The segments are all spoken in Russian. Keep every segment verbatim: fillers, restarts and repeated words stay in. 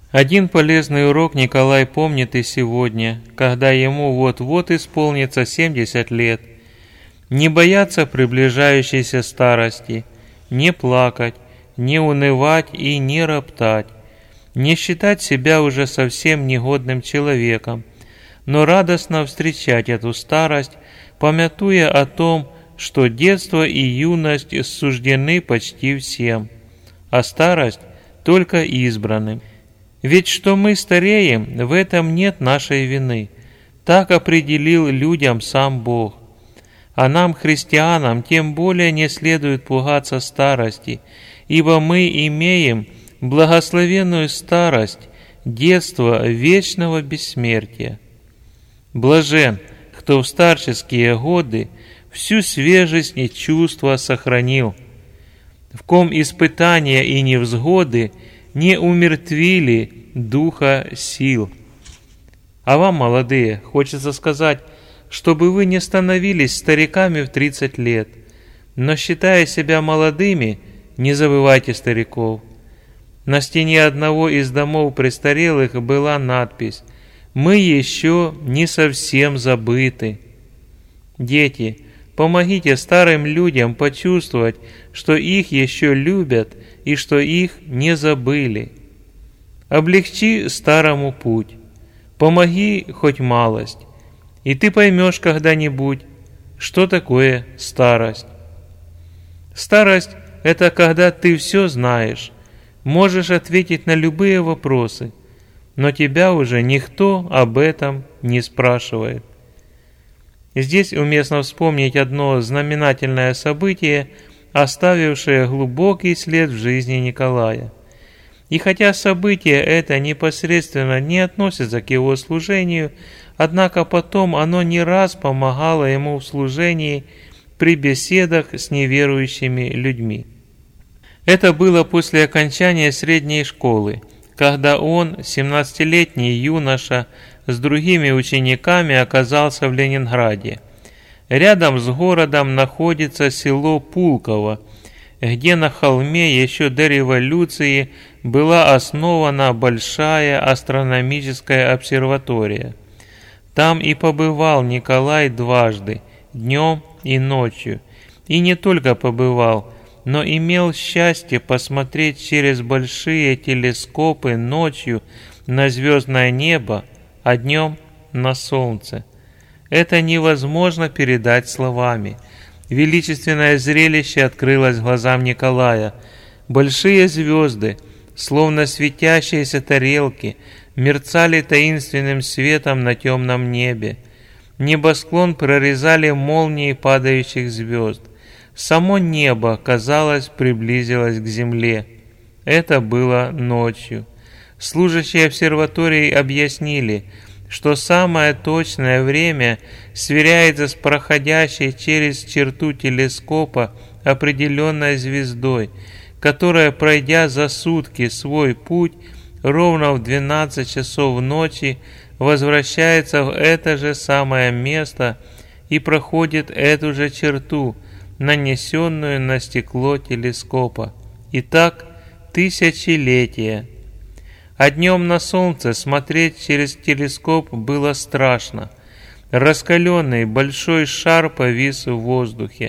Один полезный урок Николай помнит и сегодня, когда ему вот-вот исполнится семьдесят лет. Не бояться приближающейся старости, не плакать, не унывать и не роптать, не считать себя уже совсем негодным человеком, но радостно встречать эту старость, помятуя о том, что детство и юность суждены почти всем, а старость только избранным. Ведь что мы стареем, в этом нет нашей вины. Так определил людям сам Бог. А нам, христианам, тем более не следует пугаться старости, ибо мы имеем благословенную старость, детство вечного бессмертия. Блажен, кто в старческие годы всю свежесть и чувства сохранил, в ком испытания и невзгоды не умертвили духа сил. А вам, молодые, хочется сказать, чтобы вы не становились стариками в тридцать лет, но, считая себя молодыми, не забывайте стариков. На стене одного из домов престарелых была надпись: «Мы еще не совсем забыты». Дети, помогите старым людям почувствовать, что их еще любят и что их не забыли. Облегчи старому путь, помоги хоть малость, и ты поймешь когда-нибудь, что такое старость. Старость – это когда ты все знаешь, можешь ответить на любые вопросы, но тебя уже никто об этом не спрашивает. Здесь уместно вспомнить одно знаменательное событие, оставившее глубокий след в жизни Николая. И хотя событие это непосредственно не относится к его служению, однако потом оно не раз помогало ему в служении при беседах с неверующими людьми. Это было после окончания средней школы, когда он, семнадцатилетний юноша, с другими учениками оказался в Ленинграде. Рядом с городом находится село Пулково, где на холме еще до революции была основана большая астрономическая обсерватория. Там и побывал Николай дважды, днем и ночью. И не только побывал, но имел счастье посмотреть через большие телескопы ночью на звездное небо, а днем на солнце. Это невозможно передать словами. Величественное зрелище открылось глазам Николая. Большие звезды, словно светящиеся тарелки, мерцали таинственным светом на темном небе. Небосклон прорезали молнии падающих звезд. Само небо, казалось, приблизилось к земле. Это было ночью. Служащие обсерватории объяснили, что самое точное время сверяется с проходящей через черту телескопа определенной звездой, которая, пройдя за сутки свой путь, ровно в двенадцать часов ночи возвращается в это же самое место и проходит эту же черту, нанесенную на стекло телескопа. И так тысячелетия. А днем на солнце смотреть через телескоп было страшно. Раскаленный большой шар повис в воздухе.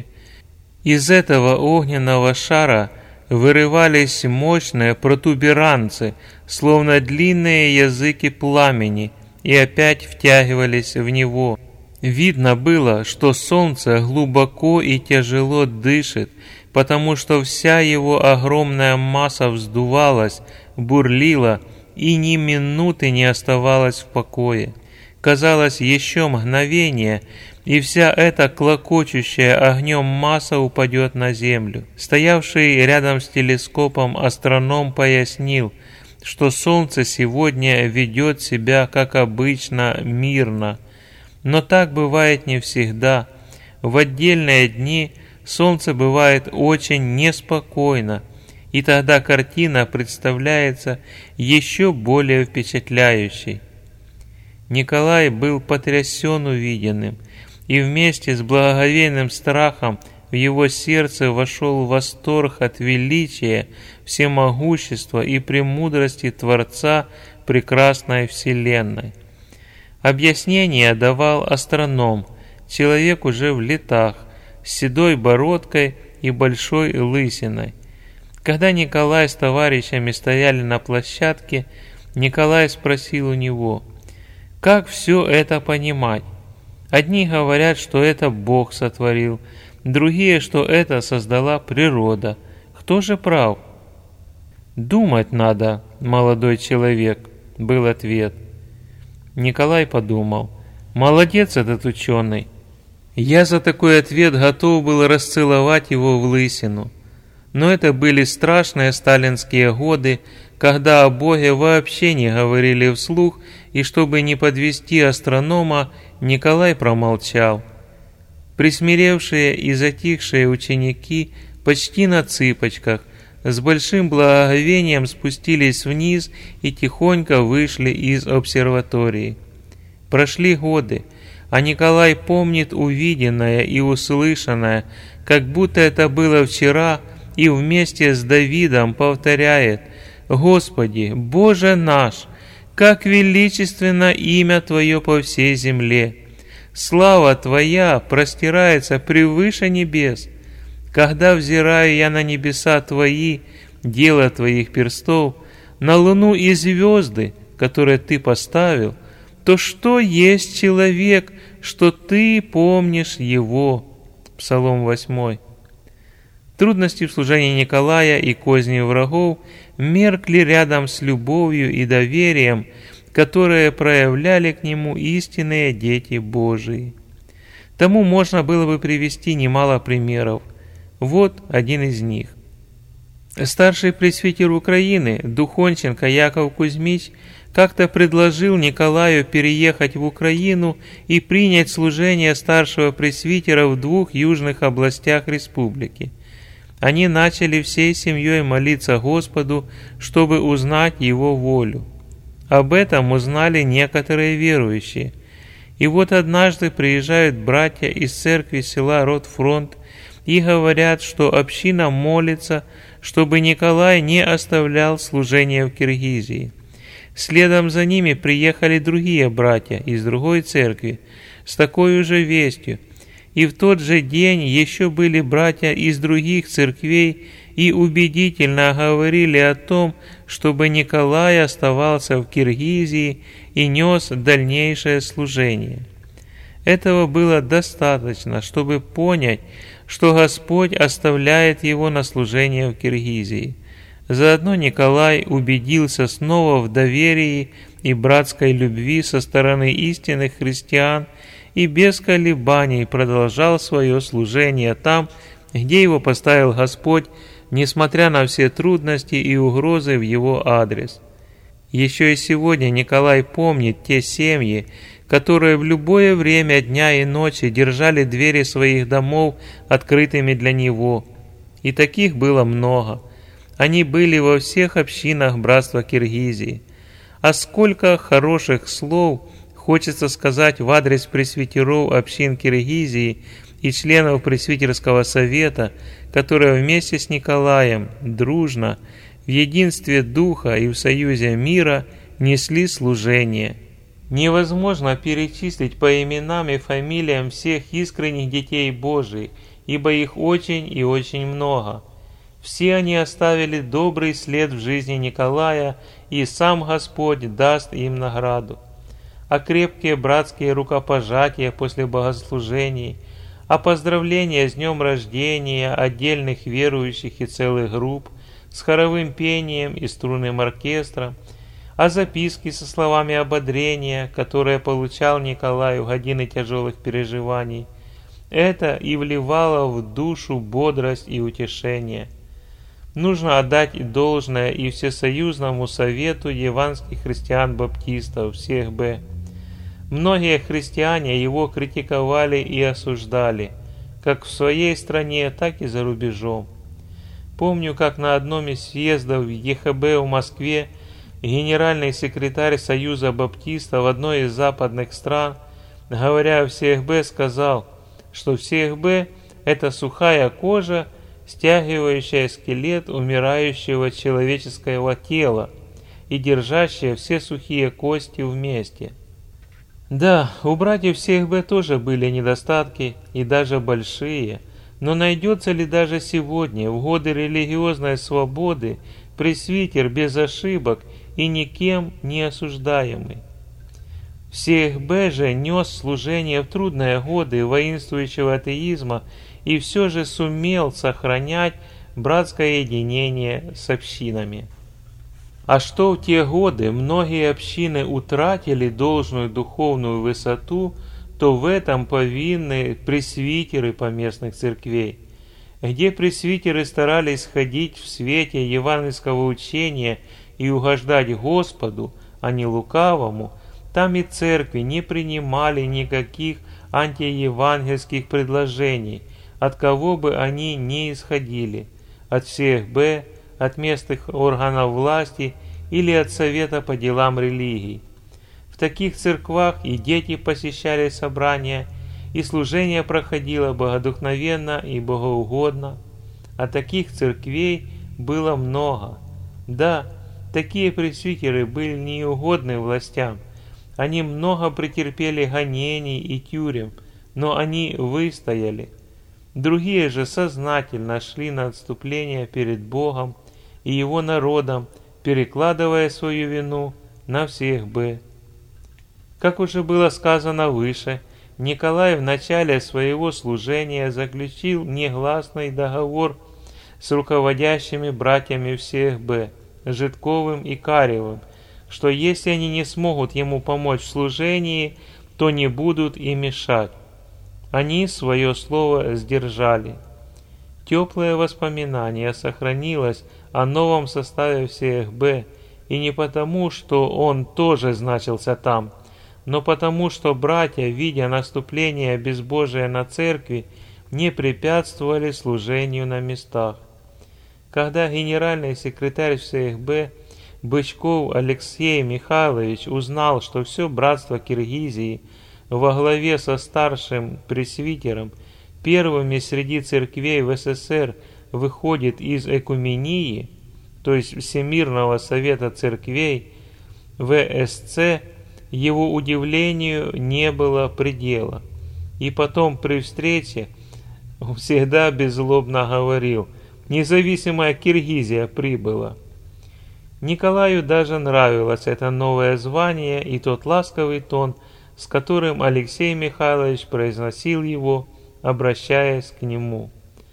Из этого огненного шара вырывались мощные протуберанцы, словно длинные языки пламени, и опять втягивались в него. Видно было, что солнце глубоко и тяжело дышит, потому что вся его огромная масса вздувалась, бурлила и ни минуты не оставалась в покое. Казалось, еще мгновение, и вся эта клокочущая огнем масса упадет на землю. Стоявший рядом с телескопом астроном пояснил, что солнце сегодня ведет себя, как обычно, мирно. Но так бывает не всегда. В отдельные дни солнце бывает очень неспокойно, и тогда картина представляется еще более впечатляющей. Николай был потрясен увиденным, и вместе с благоговейным страхом в его сердце вошел восторг от величия, всемогущества и премудрости Творца прекрасной Вселенной. Объяснение давал астроном, человек уже в летах, с седой бородкой и большой лысиной. Когда Николай с товарищами стояли на площадке, Николай спросил у него: «Как все это понимать? Одни говорят, что это Бог сотворил, другие, что это создала природа. Кто же прав?» «Думать надо, молодой человек», — был ответ. Николай подумал: «Молодец этот ученый». Я за такой ответ готов был расцеловать его в лысину. Но это были страшные сталинские годы, когда о Боге вообще не говорили вслух, и чтобы не подвести астронома, Николай промолчал. Присмиревшие и затихшие ученики почти на цыпочках с большим благоговением спустились вниз и тихонько вышли из обсерватории. Прошли годы, а Николай помнит увиденное и услышанное, как будто это было вчера, и вместе с Давидом повторяет: «Господи, Боже наш, как величественно имя Твое по всей земле! Слава Твоя простирается превыше небес. Когда взираю я на небеса Твои, дело Твоих перстов, на луну и звезды, которые Ты поставил, то что есть человек, что Ты помнишь его?» Псалом восьмой. Трудности в служении Николая и козни врагов меркли рядом с любовью и доверием, которые проявляли к нему истинные дети Божии. Тому можно было бы привести немало примеров. Вот один из них. Старший пресвитер Украины, Духонченко Яков Кузьмич, как-то предложил Николаю переехать в Украину и принять служение старшего пресвитера в двух южных областях республики. Они начали всей семьей молиться Господу, чтобы узнать Его волю. Об этом узнали некоторые верующие. И вот однажды приезжают братья из церкви села Ротфронт и говорят, что община молится, чтобы Николай не оставлял служение в Киргизии. Следом за ними приехали другие братья из другой церкви с такой же вестью. И в тот же день еще были братья из других церквей и убедительно говорили о том, чтобы Николай оставался в Киргизии и нес дальнейшее служение. Этого было достаточно, чтобы понять, что Господь оставляет его на служение в Киргизии. Заодно Николай убедился снова в доверии и братской любви со стороны истинных христиан и без колебаний продолжал свое служение там, где его поставил Господь, несмотря на все трудности и угрозы в его адрес. Еще и сегодня Николай помнит те семьи, которые в любое время дня и ночи держали двери своих домов открытыми для него. И таких было много. Они были во всех общинах братства Киргизии. А сколько хороших слов хочется сказать в адрес пресвитеров общин Киргизии и членов пресвитерского совета, которые вместе с Николаем дружно, в единстве духа и в союзе мира несли служение. Невозможно перечислить по именам и фамилиям всех искренних детей Божиих, ибо их очень и очень много. Все они оставили добрый след в жизни Николая, и сам Господь даст им награду. А крепкие братские рукопожатия после богослужений, а поздравления с днем рождения отдельных верующих и целых групп, с хоровым пением и струнным оркестром, а записки со словами ободрения, которые получал Николай в годины тяжелых переживаний, это и вливало в душу бодрость и утешение. Нужно отдать должное и Всесоюзному совету евангельских христиан-баптистов, всех Б. Многие христиане его критиковали и осуждали, как в своей стране, так и за рубежом. Помню, как на одном из съездов в Е Х Б в Москве генеральный секретарь Союза баптистов одной из западных стран, говоря о Всех Б, сказал, что Всех Б – это сухая кожа, стягивающая скелет умирающего человеческого тела и держащая все сухие кости вместе. Да, у братьев СХБ тоже были недостатки, и даже большие, но найдется ли даже сегодня, в годы религиозной свободы, пресвитер без ошибок и никем не осуждаемый? СХБ же нес служение в трудные годы воинствующего атеизма и все же сумел сохранять братское единение с общинами. А что в те годы многие общины утратили должную духовную высоту, то в этом повинны пресвитеры поместных церквей. Где пресвитеры старались ходить в свете евангельского учения и угождать Господу, а не лукавому, там и церкви не принимали никаких антиевангельских предложений, от кого бы они ни исходили, от СХБ, от местных органов власти или от Совета по делам религий. В таких церквах и дети посещали собрания, и служение проходило богодухновенно и богоугодно. А таких церквей было много. Да, такие пресвитеры были неугодны властям. Они много претерпели гонений и тюрем, но они выстояли. Другие же сознательно шли на отступление перед Богом и Его народом, перекладывая свою вину на СХБ. Как уже было сказано выше, Николай в начале своего служения заключил негласный договор с руководящими братьями в СХБ, Жидковым и Каревым, что если они не смогут ему помочь в служении, то не будут и мешать. Они свое слово сдержали. Теплое воспоминание сохранилось о новом составе СХБ, и не потому, что он тоже значился там, но потому, что братья, видя наступление безбожия на церкви, не препятствовали служению на местах. Когда генеральный секретарь СХБ Бычков Алексей Михайлович узнал, что все братство Киргизии во главе со старшим пресвитером первыми среди церквей в СССР выходит из экумении, то есть Всемирного Совета Церквей, ВСЦ, его удивлению не было предела. И потом при встрече всегда беззлобно говорил: «Независимая Киргизия прибыла». Николаю даже нравилось это новое звание и тот ласковый тон, с которым Алексей Михайлович произносил его, обращаясь к нему.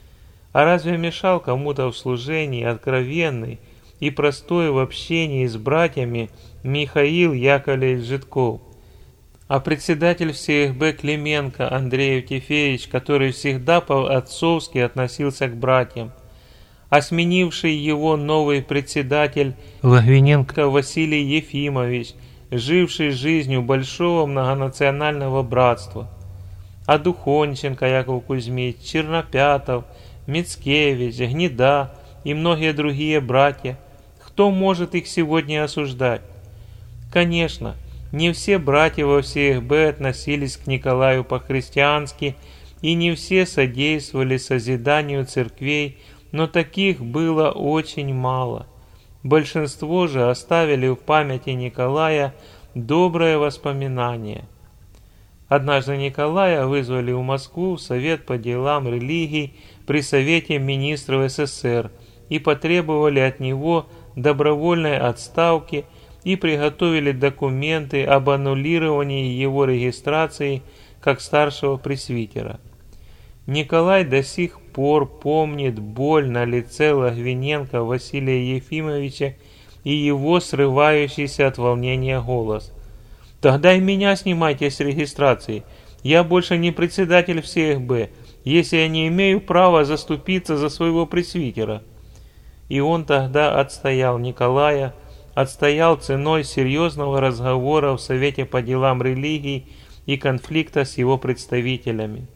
А разве мешал кому-то в служении откровенный и простой в общении с братьями Михаил Яковлевич Жидков? А председатель СХБ Клименко Андрей Евтефеевич, который всегда по-отцовски относился к братьям, а сменивший его новый председатель Логвиненко Василий Ефимович, живший жизнью большого многонационального братства, а Духонченко Яков Кузьмич, Чернопятов, Мицкевич, Гнеда и многие другие братья, кто может их сегодня осуждать? Конечно, не все братья во СХБ относились к Николаю по-христиански, и не все содействовали созиданию церквей, но таких было очень мало. Большинство же оставили в памяти Николая доброе воспоминание. Однажды Николая вызвали в Москву в Совет по делам религий при Совете министров СССР и потребовали от него добровольной отставки и приготовили документы об аннулировании его регистрации как старшего пресвитера. Николай до сих пор помнит боль на лице Логвиненко Василия Ефимовича и его срывающийся от волнения голос. «Тогда и меня снимайте с регистрации. Я больше не председатель СХБ, если я не имею права заступиться за своего пресвитера». И он тогда отстоял Николая, отстоял ценой серьезного разговора в Совете по делам религий и конфликта с его представителями.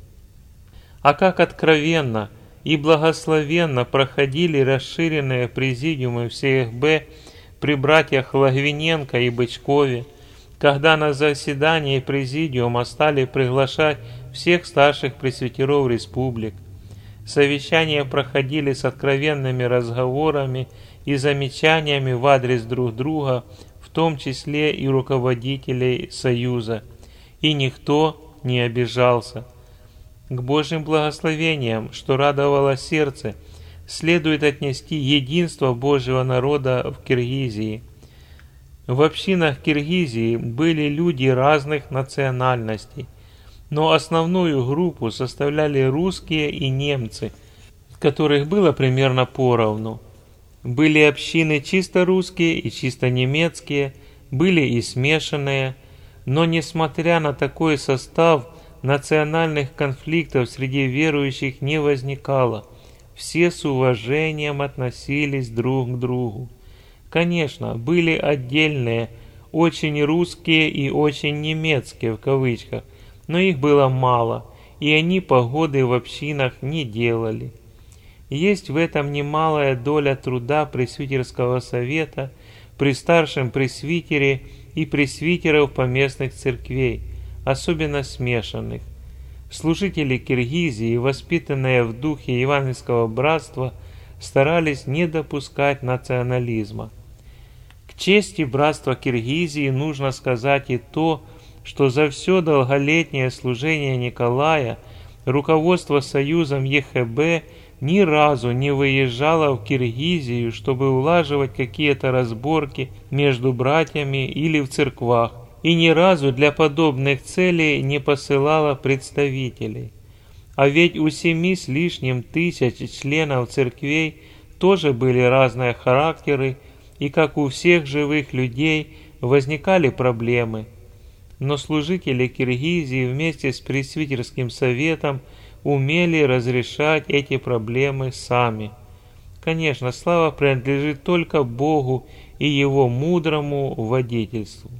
А как откровенно и благословенно проходили расширенные президиумы в СХБ при братьях Логвиненко и Бычкове, когда на заседании президиума стали приглашать всех старших пресвитеров республик, Совещания проходили с откровенными разговорами и замечаниями в адрес друг друга, в том числе и руководителей Союза, и никто не обижался. К Божьим благословениям, что радовало сердце, следует отнести единство Божьего народа в Киргизии. В общинах Киргизии были люди разных национальностей, но основную группу составляли русские и немцы, которых было примерно поровну. Были общины чисто русские и чисто немецкие, были и смешанные, но несмотря на такой состав, национальных конфликтов среди верующих не возникало. Все с уважением относились друг к другу. Конечно, были отдельные, очень русские и очень немецкие в кавычках, но их было мало, и они погоды в общинах не делали. Есть в этом немалая доля труда пресвитерского совета при старшем пресвитере и пресвитеров поместных церквей, особенно смешанных. Служители Киргизии, воспитанные в духе евангельского братства, старались не допускать национализма. К чести братства Киргизии нужно сказать и то, что за все долголетнее служение Николая руководство Союзом Е Х Б ни разу не выезжало в Киргизию, чтобы улаживать какие-то разборки между братьями или в церквах, и ни разу для подобных целей не посылало представителей. А ведь у семи с лишним тысяч членов церквей тоже были разные характеры, и как у всех живых людей возникали проблемы. Но служители Киргизии вместе с пресвитерским советом умели разрешать эти проблемы сами. Конечно, слава принадлежит только Богу и Его мудрому водительству.